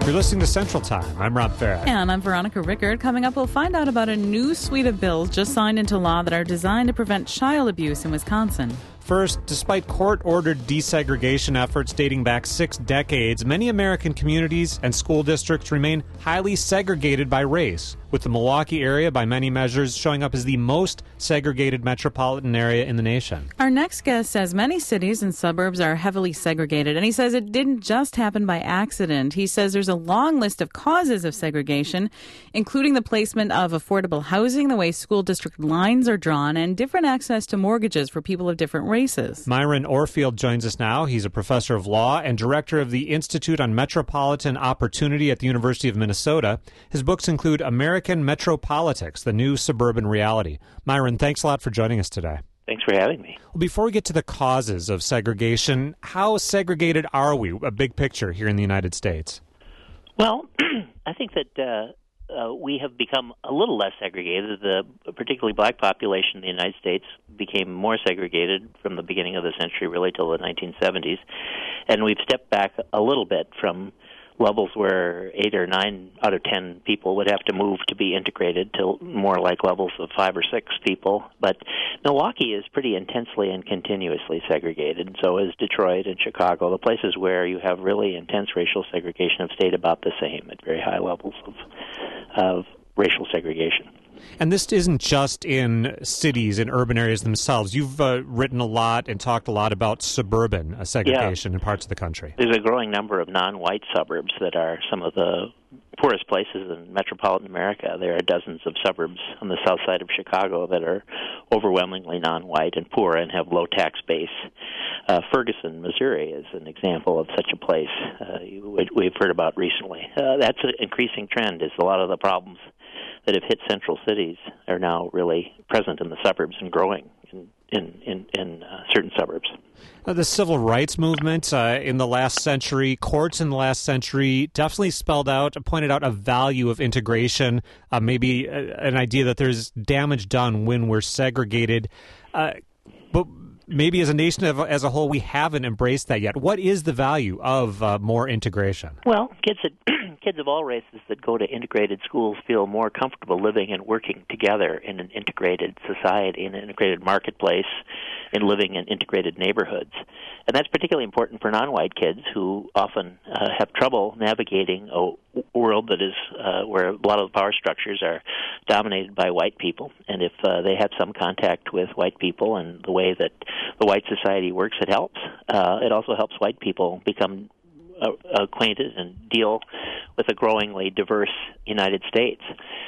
You're listening to Central Time. I'm Rob Farrett. And I'm Veronica Rickard. Coming up, we'll find out about a new suite of bills just signed into law that are designed to prevent child abuse in Wisconsin. First, despite court-ordered desegregation efforts dating back 6 decades, many American communities and school districts remain highly segregated by race, with the Milwaukee area, by many measures, showing up as the most segregated metropolitan area in the nation. Our next guest says many cities and suburbs are heavily segregated, and he says it didn't just happen by accident. He says there's a long list of causes of segregation, including the placement of affordable housing, the way school district lines are drawn, and different access to mortgages for people of different races. Myron Orfield joins us now. He's a professor of law and director of the Institute on Metropolitan Opportunity at the University of Minnesota. His books include American Metropolitics, The New Suburban Reality. Myron, thanks a lot for joining us today. Thanks for having me. Well, before we get to the causes of segregation, how segregated are we, a big picture here in the United States? Well, I think that we have become a little less segregated. The particularly black population in the United States became more segregated from the beginning of the century, really till the 1970s. And we've stepped back a little bit from levels where 8 or 9 out of 10 people would have to move to be integrated to more like levels of 5 or 6 people. But Milwaukee is pretty intensely and continuously segregated, and so is Detroit and Chicago. The places where you have really intense racial segregation have stayed about the same at very high levels of racial segregation. And this isn't just in cities, in urban areas themselves. You've written a lot and talked a lot about suburban segregation in parts of the country. There's a growing number of non-white suburbs that are some of the poorest places in metropolitan America. There are dozens of suburbs on the south side of Chicago that are overwhelmingly non-white and poor and have low tax base. Ferguson, Missouri is an example of such a place we've heard about recently. That's an increasing trend, is a lot of the problems that have hit central cities are now really present in the suburbs and growing in certain suburbs. The civil rights movement in the last century, courts in the last century definitely pointed out a value of integration, maybe an idea that there's damage done when we're segregated. But maybe as a nation as a whole, we haven't embraced that yet. What is the value of more integration? Well, kids of all races that go to integrated schools feel more comfortable living and working together in an integrated society, in an integrated marketplace, and living in integrated neighborhoods. And that's particularly important for non-white kids who often have trouble navigating a world that is where a lot of the power structures are dominated by white people. And if they have some contact with white people and the way that the white society works, it helps. It also helps white people become acquainted and deal with a growingly diverse United States.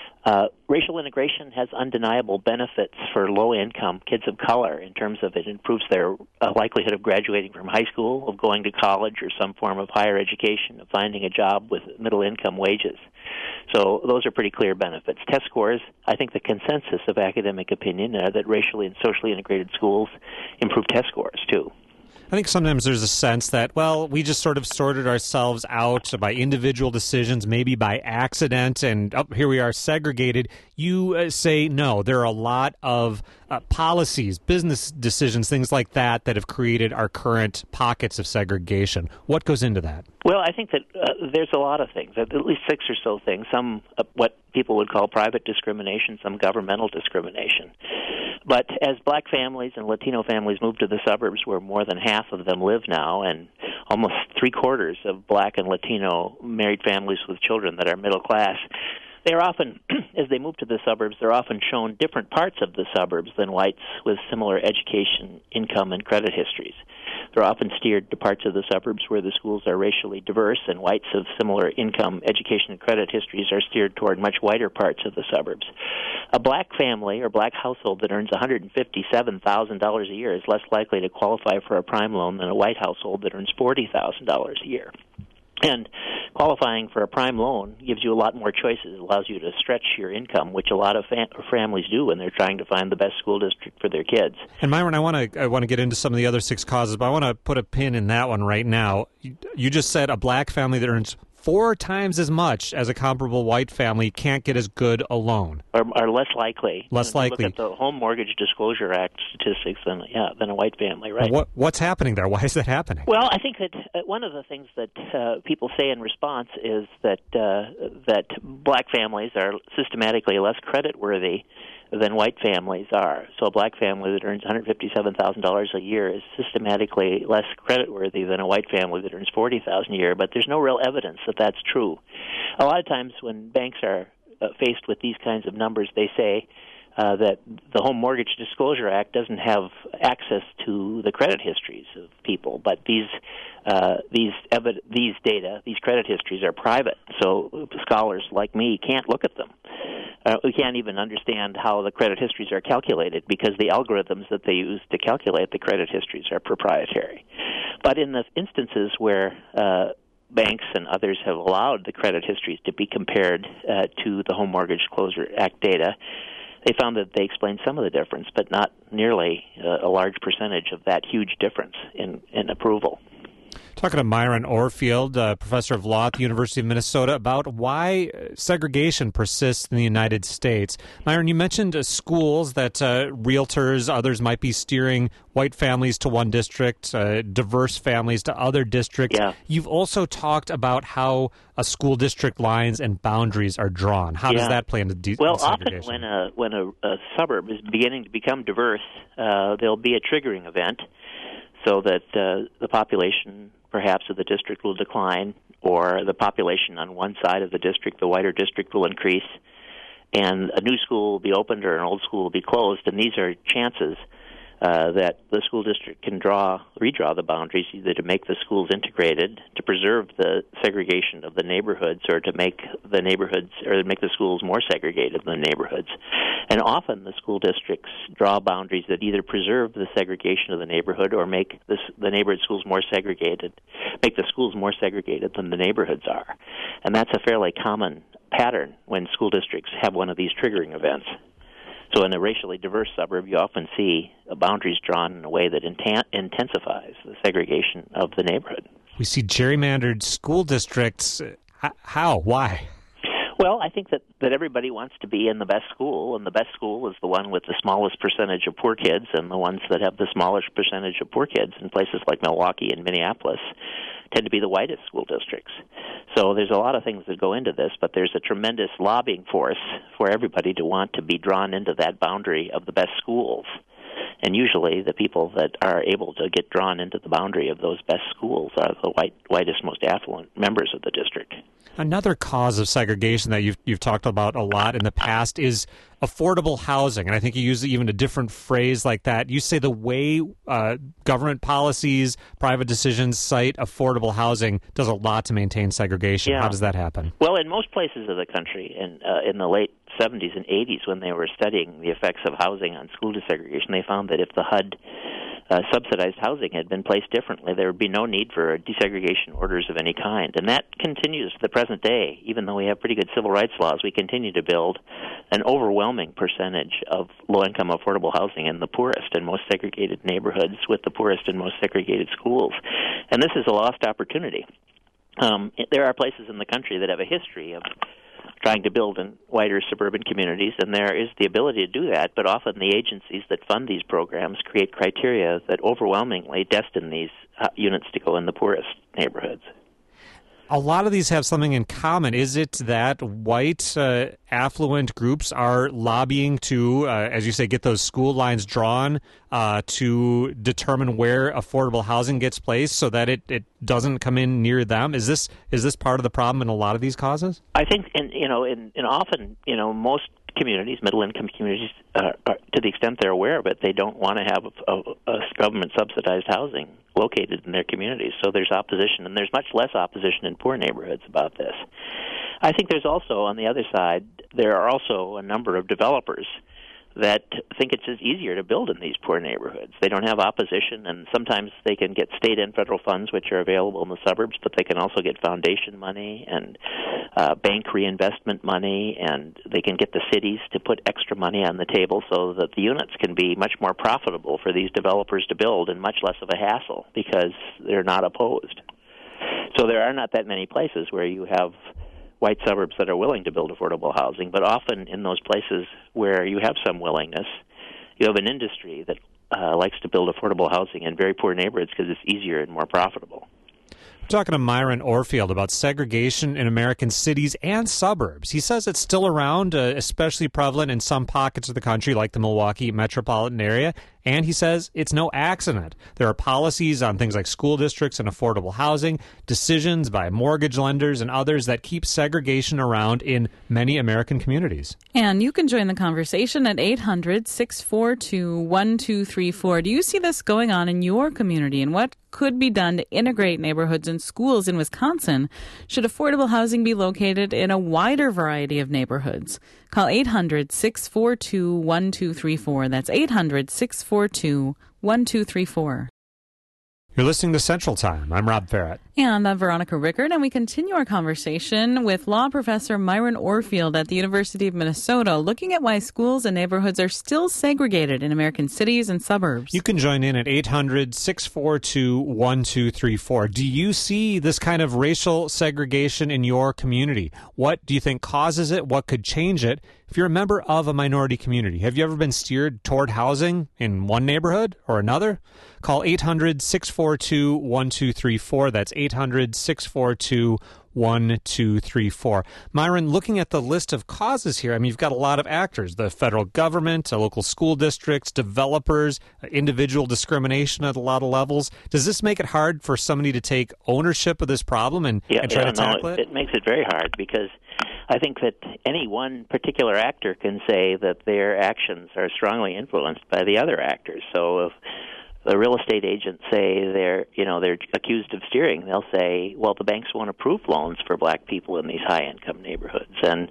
Racial integration has undeniable benefits for low-income kids of color in terms of it improves their likelihood of graduating from high school, of going to college or some form of higher education, of finding a job with middle-income wages. So those are pretty clear benefits. Test scores, I think the consensus of academic opinion are that racially and socially integrated schools improve test scores, too. I think sometimes there's a sense that, well, we just sort of sorted ourselves out by individual decisions, maybe by accident, and here we are segregated. You say no. There are a lot of policies, business decisions, things like that have created our current pockets of segregation. What goes into that? Well, I think that there's a lot of things, at least 6 or so things, some what people would call private discrimination, some governmental discrimination. But as black families and Latino families move to the suburbs, where more than half of them live now, and almost 3/4 of black and Latino married families with children that are middle class, they're often, as they move to the suburbs, they're often shown different parts of the suburbs than whites with similar education, income, and credit histories. They're often steered to parts of the suburbs where the schools are racially diverse, and whites of similar income, education, and credit histories are steered toward much whiter parts of the suburbs. A black family or black household that earns $157,000 a year is less likely to qualify for a prime loan than a white household that earns $40,000 a year. And qualifying for a prime loan gives you a lot more choices. It allows you to stretch your income, which a lot of families do when they're trying to find the best school district for their kids. And Myron, I want to get into some of the other 6 causes, but I want to put a pin in that one right now. You just said a black family that earns 4 times as much as a comparable white family can't get as good a loan. Are less likely. Less likely. Look at the Home Mortgage Disclosure Act statistics than a white family, right? What's happening there? Why is that happening? Well, I think that one of the things that people say in response is that black families are systematically less creditworthy than white families are. So a black family that earns $157,000 a year is systematically less creditworthy than a white family that earns $40,000 a year, but there's no real evidence that that's true. A lot of times when banks are faced with these kinds of numbers, they say that the Home Mortgage Disclosure Act doesn't have access to the credit histories of people, but these data, these credit histories, are private, so scholars like me can't look at them. We can't even understand how the credit histories are calculated because the algorithms that they use to calculate the credit histories are proprietary. But in the instances where banks and others have allowed the credit histories to be compared to the Home Mortgage Disclosure Act data, they found that they explained some of the difference, but not nearly a large percentage of that huge difference in approval. Talking to Myron Orfield, professor of law at the University of Minnesota, about why segregation persists in the United States. Myron, you mentioned schools that realtors, others might be steering white families to one district, diverse families to other districts. Yeah. You've also talked about how a school district lines and boundaries are drawn. How does that play into segregation? Often when a suburb is beginning to become diverse, there'll be a triggering event so that the population perhaps of the district will decline, or the population on one side of the district, the whiter district, will increase, and a new school will be opened or an old school will be closed. And these are chances that the school district can redraw the boundaries, either to make the schools integrated, to preserve the segregation of the neighborhoods, or to make the neighborhoods or make the schools more segregated than the neighborhoods. And often the school districts draw boundaries that either preserve the segregation of the neighborhood or make the neighborhood schools more segregated, make the schools more segregated than the neighborhoods are. And that's a fairly common pattern when school districts have one of these triggering events. So in a racially diverse suburb, you often see boundaries drawn in a way that intensifies the segregation of the neighborhood. We see gerrymandered school districts. How? Why? Well, I think that everybody wants to be in the best school, and the best school is the one with the smallest percentage of poor kids, and the ones that have the smallest percentage of poor kids in places like Milwaukee and Minneapolis tend to be the whitest school districts. So there's a lot of things that go into this, but there's a tremendous lobbying force for everybody to want to be drawn into that boundary of the best schools. And usually the people that are able to get drawn into the boundary of those best schools are the whitest, most affluent members of the district. Another cause of segregation that you've talked about a lot in the past is affordable housing, and I think you use even a different phrase like that. You say the way government policies, private decisions cite affordable housing does a lot to maintain segregation. Yeah. How does that happen? Well, in most places of the country, in the late 70s and 80s, when they were studying the effects of housing on school desegregation, they found that if the HUD subsidized housing had been placed differently, there would be no need for desegregation orders of any kind. And that continues to the present day. Even though we have pretty good civil rights laws, we continue to build an overwhelming percentage of low-income affordable housing in the poorest and most segregated neighborhoods with the poorest and most segregated schools. And this is a lost opportunity. There are places in the country that have a history of trying to build in whiter suburban communities, and there is the ability to do that, but often the agencies that fund these programs create criteria that overwhelmingly destine these units to go in the poorest neighborhoods. A lot of these have something in common. Is it that white affluent groups are lobbying to, as you say, get those school lines drawn to determine where affordable housing gets placed so that it doesn't come in near them? Is this part of the problem in a lot of these causes? I think, often, most communities, middle-income communities, to the extent they're aware of it, they don't want to have a government-subsidized housing located in their communities. So there's opposition, and there's much less opposition in poor neighborhoods about this. I think there's also, on the other side, there are also a number of developers that think it's just easier to build in these poor neighborhoods. They don't have opposition, and sometimes they can get state and federal funds, which are available in the suburbs, but they can also get foundation money and bank reinvestment money, and they can get the cities to put extra money on the table so that the units can be much more profitable for these developers to build and much less of a hassle because they're not opposed. So there are not that many places where you have white suburbs that are willing to build affordable housing, but often in those places where you have some willingness, you have an industry that likes to build affordable housing in very poor neighborhoods because it's easier and more profitable. We're talking to Myron Orfield about segregation in American cities and suburbs. He says it's still around, especially prevalent in some pockets of the country, like the Milwaukee metropolitan area. And he says it's no accident. There are policies on things like school districts and affordable housing, decisions by mortgage lenders and others that keep segregation around in many American communities. And you can join the conversation at 800-642-1234. Do you see this going on in your community, and what could be done to integrate neighborhoods and schools in Wisconsin? Should affordable housing be located in a wider variety of neighborhoods? Call 800-642-1234. That's 800-642-1234. You're listening to Central Time. I'm Rob Farrett. And I'm Veronica Rickard, and we continue our conversation with law professor Myron Orfield at the University of Minnesota, looking at why schools and neighborhoods are still segregated in American cities and suburbs. You can join in at 800-642-1234. Do you see this kind of racial segregation in your community? What do you think causes it? What could change it? If you're a member of a minority community, have you ever been steered toward housing in one neighborhood or another? Call 800-642-1234. That's 800-642-1234. Myron, looking at the list of causes here, I mean, you've got a lot of actors: the federal government, local school districts, developers, individual discrimination at a lot of levels. Does this make it hard for somebody to take ownership of this problem and try to tackle it? It makes it very hard, because I think that any one particular actor can say that their actions are strongly influenced by the other actors. So if the real estate agents say they're accused of steering, they'll say, well, the banks won't approve loans for black people in these high-income neighborhoods. And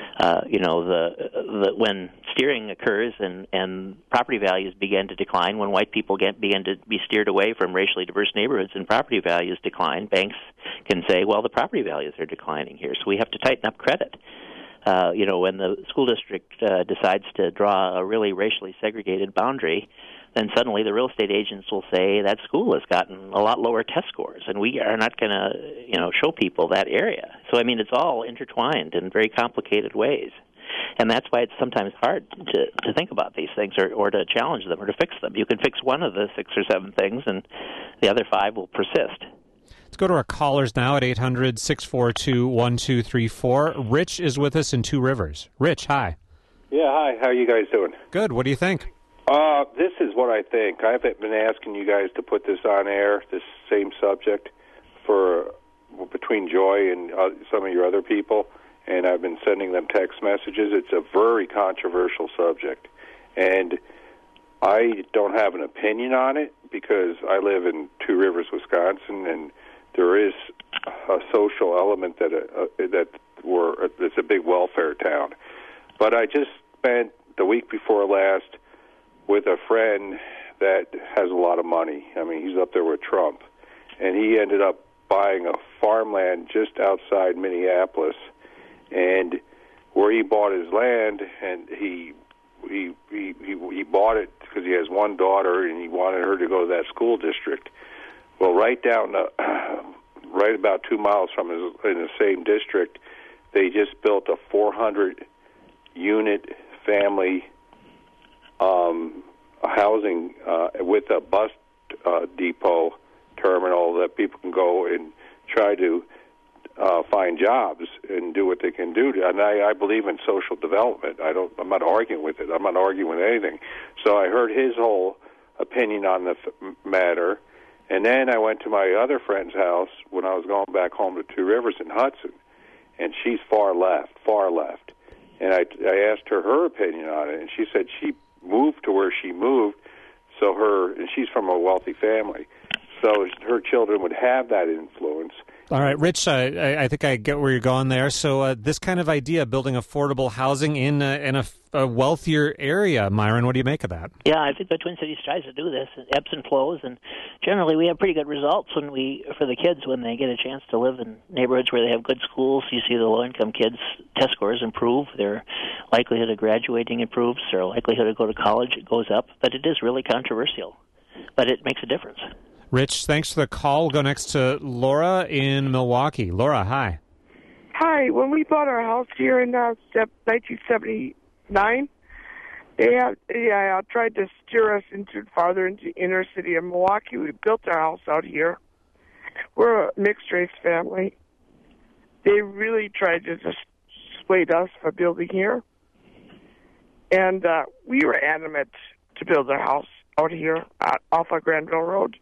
when steering occurs and property values begin to decline, when white people begin to be steered away from racially diverse neighborhoods and property values decline, banks can say, well, the property values are declining here, so we have to tighten up credit. When the school district decides to draw a really racially segregated boundary, then suddenly the real estate agents will say that school has gotten a lot lower test scores, and we are not going to, show people that area. So, I mean, it's all intertwined in very complicated ways. And that's why it's sometimes hard to think about these things or to challenge them or to fix them. You can fix one of the 6 or 7 things, and the other 5 will persist. Let's go to our callers now at 800-642-1234. Rich is with us in Two Rivers. Rich, hi. Yeah, hi. How are you guys doing? Good. What do you think? This is what I think. I've been asking you guys to put this on air, this same subject, between Joy and some of your other people, and I've been sending them text messages. It's a very controversial subject, and I don't have an opinion on it because I live in Two Rivers, Wisconsin, and there is a social element it's a big welfare town. But I just spent the week before last with a friend that has a lot of money. I mean, he's up there with Trump. And he ended up buying a farmland just outside Minneapolis. And where he bought his land, and he bought it because he has one daughter, and he wanted her to go to that school district. Well, right about 2 miles from in the same district, they just built a 400-unit family housing with a bus depot terminal that people can go and try to find jobs and do what they can do. And I believe in social development. I'm not arguing with it. I'm not arguing with anything. So I heard his whole opinion on the matter, and then I went to my other friend's house when I was going back home to Two Rivers in Hudson, and she's far left. And I asked her opinion on it, and she said she moved to where she moved, and she's from a wealthy family, so her children would have that influence. All right, Rich, I think I get where you're going there. So this kind of idea, building affordable housing in a wealthier area, Myron, what do you make of that? Yeah, I think the Twin Cities tries to do this. It ebbs and flows, and generally we have pretty good results for the kids when they get a chance to live in neighborhoods where they have good schools. You see the low-income kids' test scores improve, their likelihood of graduating improves, their likelihood to go to college goes up, but it is really controversial. But it makes a difference. Rich, thanks for the call. We'll go next to Laura in Milwaukee. Laura, hi. Hi. When we bought our house here in 1979, they tried to steer us farther into the inner city of Milwaukee. We built our house out here. We're a mixed-race family. They really tried to dissuade us from building here. And we were adamant to build our house out here off of Granville Road.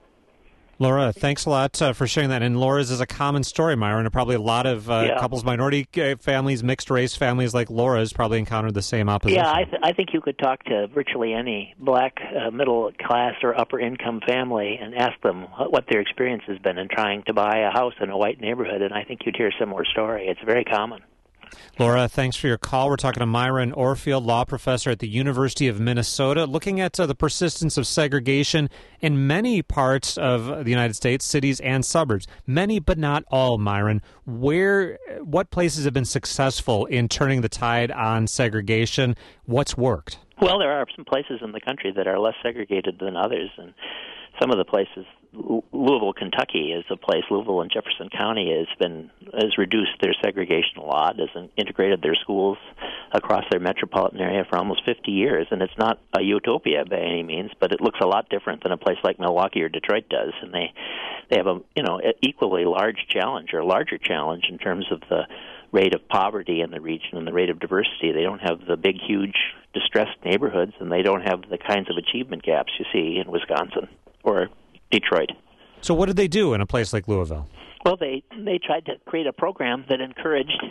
Laura, thanks a lot for sharing that. And Laura's is a common story, Myron, and probably a lot of couples, minority families, mixed-race families like Laura's probably encountered the same opposition. Yeah, I think you could talk to virtually any black middle-class or upper-income family and ask them what their experience has been in trying to buy a house in a white neighborhood, and I think you'd hear a similar story. It's very common. Laura, thanks for your call. We're talking to Myron Orfield, law professor at the University of Minnesota, looking at the persistence of segregation in many parts of the United States, cities and suburbs. Many, but not all, Myron. What places have been successful in turning the tide on segregation? What's worked? Well, there are some places in the country that are less segregated than others, and some of the places, Louisville, Kentucky is a place. Louisville and Jefferson County has reduced their segregation a lot, has integrated their schools across their metropolitan area for almost 50 years, and it's not a utopia by any means, but it looks a lot different than a place like Milwaukee or Detroit does, and they have an equally large challenge or a larger challenge in terms of the rate of poverty in the region and the rate of diversity. They don't have the big, huge, distressed neighborhoods, and they don't have the kinds of achievement gaps you see in Wisconsin or Detroit. So what did they do in a place like Louisville? Well, they tried to create a program that encouraged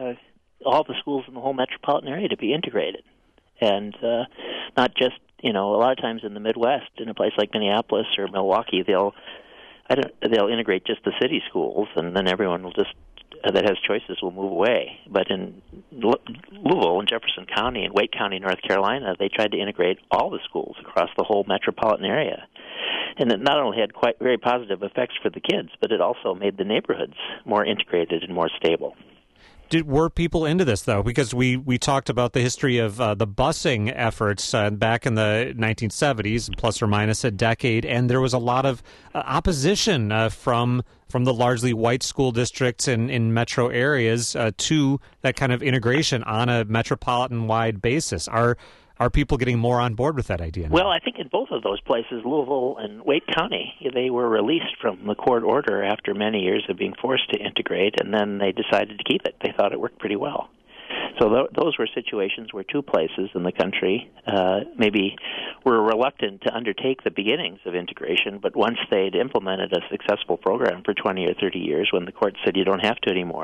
all the schools in the whole metropolitan area to be integrated, and not just, a lot of times in the Midwest, in a place like Minneapolis or Milwaukee, they'll integrate just the city schools, and then everyone will just that has choices will move away. But in Louisville and Jefferson County and Wake County, North Carolina, they tried to integrate all the schools across the whole metropolitan area. And it not only had quite very positive effects for the kids, but it also made the neighborhoods more integrated and more stable. Were people into this, though? Because we talked about the history of the busing efforts back in the 1970s, plus or minus a decade, and there was a lot of opposition from the largely white school districts in metro areas to that kind of integration on a metropolitan-wide basis. Are people getting more on board with that idea now? Well, I think in both of those places, Louisville and Wake County, they were released from the court order after many years of being forced to integrate, and then they decided to keep it. They thought it worked pretty well. So those were situations where two places in the country maybe were reluctant to undertake the beginnings of integration, but once they'd implemented a successful program for 20 or 30 years, when the court said you don't have to anymore,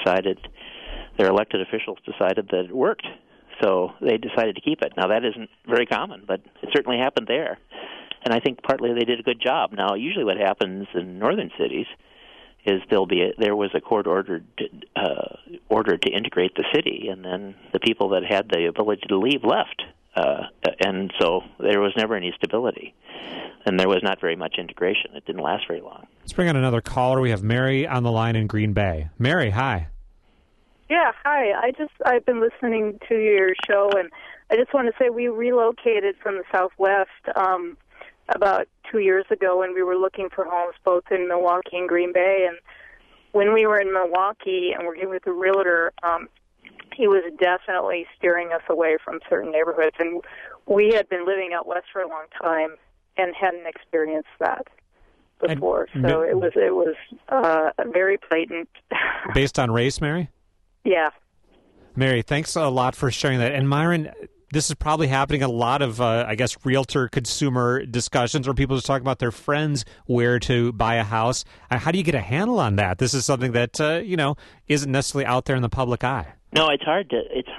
their elected officials decided that it worked. So they decided to keep it. Now, that isn't very common, but it certainly happened there. And I think partly they did a good job. Now, usually what happens in northern cities is there was a court order to integrate the city, and then the people that had the ability to leave left. And so there was never any stability. And there was not very much integration. It didn't last very long. Let's bring on another caller. We have Mary on the line in Green Bay. Mary, hi. Yeah, hi. I've been listening to your show, and I just want to say we relocated from the Southwest about 2 years ago, and we were looking for homes both in Milwaukee and Green Bay. And when we were in Milwaukee and working with the realtor, he was definitely steering us away from certain neighborhoods. And we had been living out west for a long time and hadn't experienced that before. So it was very blatant. Based on race, Mary? Yeah. Mary, thanks a lot for sharing that. And Myron, this is probably happening a lot of, realtor-consumer discussions where people just talk about their friends where to buy a house. How do you get a handle on that? This is something that, isn't necessarily out there in the public eye. No, it's hard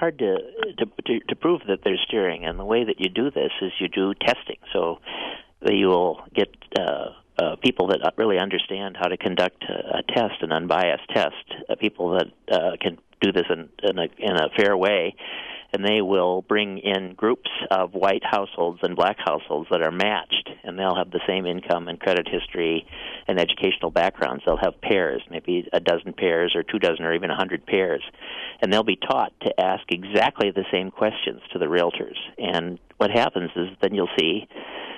to prove that they're steering, and the way that you do this is you do testing. So you will get people that really understand how to conduct a test, an unbiased test, people that can do this in a fair way, and they will bring in groups of white households and black households that are matched, and they'll have the same income and credit history and educational backgrounds. They'll have pairs, maybe a dozen pairs or 24 or even 100 pairs, and they'll be taught to ask exactly the same questions to the realtors. And what happens is then you'll see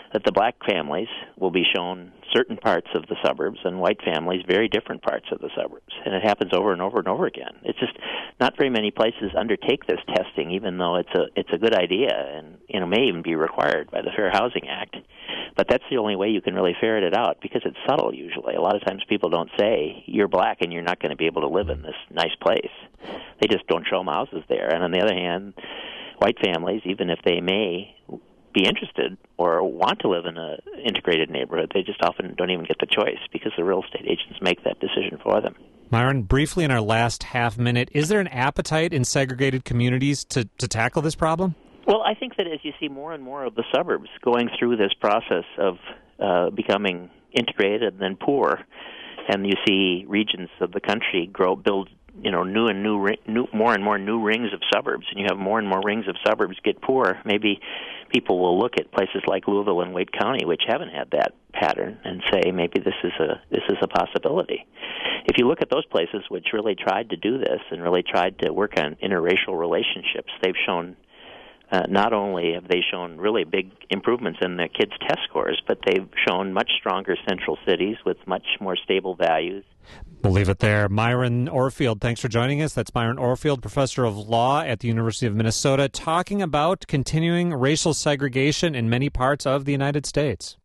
that the black families will be shown certain parts of the suburbs and white families very different parts of the suburbs. And it happens over and over and over again. It's just not very many places undertake this testing, even though it's a good idea and may even be required by the Fair Housing Act. But that's the only way you can really ferret it out, because it's subtle usually. A lot of times people don't say, you're black and you're not going to be able to live in this nice place. They just don't show them houses there. And on the other hand, white families, even if they may be interested or want to live in an integrated neighborhood, they just often don't even get the choice because the real estate agents make that decision for them. Myron, briefly in our last half minute, is there an appetite in segregated communities to tackle this problem? Well, I think that as you see more and more of the suburbs going through this process of becoming integrated and then poor, and you see regions of the country build more and more new rings of suburbs, and you have more and more rings of suburbs get poor, maybe people will look at places like Louisville and Wade County, which haven't had that pattern, and say maybe this is a possibility. If you look at those places which really tried to do this and really tried to work on interracial relationships, they've shown not only have they shown really big improvements in the kids' test scores, but they've shown much stronger central cities with much more stable values. We'll leave it there. Myron Orfield, thanks for joining us. That's Myron Orfield, professor of law at the University of Minnesota, talking about continuing racial segregation in many parts of the United States.